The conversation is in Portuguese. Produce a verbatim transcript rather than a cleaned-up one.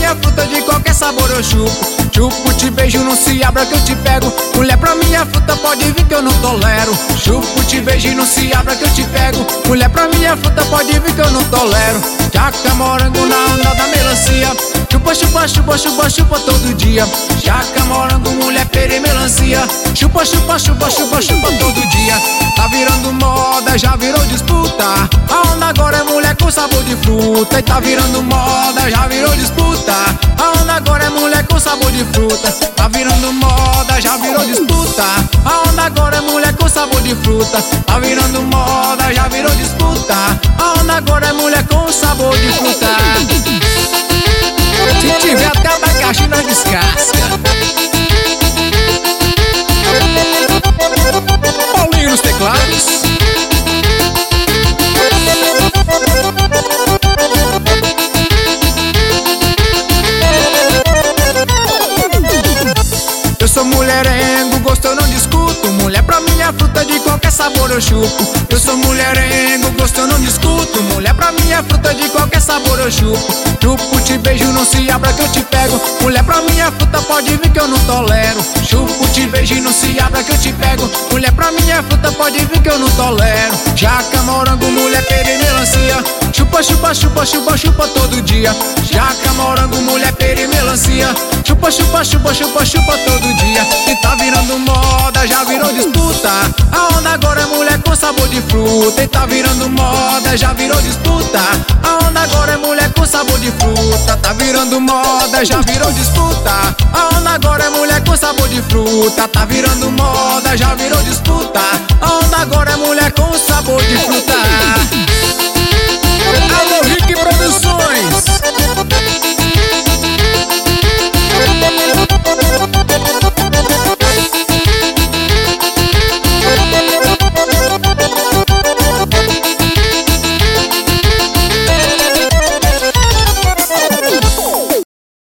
minha fruta de qualquer sabor eu chupo. Chupo, te beijo, não se abra que eu te pego. Mulher, pra minha fruta pode vir que eu não tolero. Chupo, te beijo e não se abra que eu te pego. Mulher, pra minha fruta pode vir que eu não tolero. Jaca, morango na onda da melancia. Chupa, chupa, chupa, chupa, chupa todo dia. Jaca, morango, mulher, pera e melancia. Chupa, chupa, chupa, chupa, chupa todo dia. Tá virando moda, já virou disputa. A onda agora é mulher com sabor de fruta. E tá virando moda, já virou disputa. A onda agora é mulher com sabor de fruta. Tá virando moda, já virou disputa. A onda agora é mulher com sabor de fruta. Tá virando moda, já virou disputa. A onda agora é mulher com sabor de fruta. Se tiver até abacaxi na descasca. Paulinho nos teclados. Eu sou mulherengo, gosto eu não discuto. Mulher, pra minha fruta de qualquer sabor eu chupo. Eu sou mulherengo, gosto eu não discuto. Mulher, pra minha fruta de qualquer sabor eu chupo. Chupo, te beijo, não se abra que eu te pego. Mulher, pra minha fruta pode vir que eu não tolero. Chupo, te beijo e não se abra que eu te pego. Mulher, pra minha fruta pode vir que eu não tolero. Jaca, morango, mulher, pera e melancia. Chupa, chupa, chupa, chupa, chupa todo dia. Jaca, morango, mulher, pera e melancia. Chupa, chupa, chupa, chupa, chupa todo dia. E tá virando moda, já virou disputa. A onda agora é mulher com sabor de fruta. E tá virando moda, já virou disputa. A onda agora é mulher com sabor de fruta. Tá virando moda, já virou disputa. A onda agora é mulher com sabor de fruta. Tá virando moda, já virou disputa.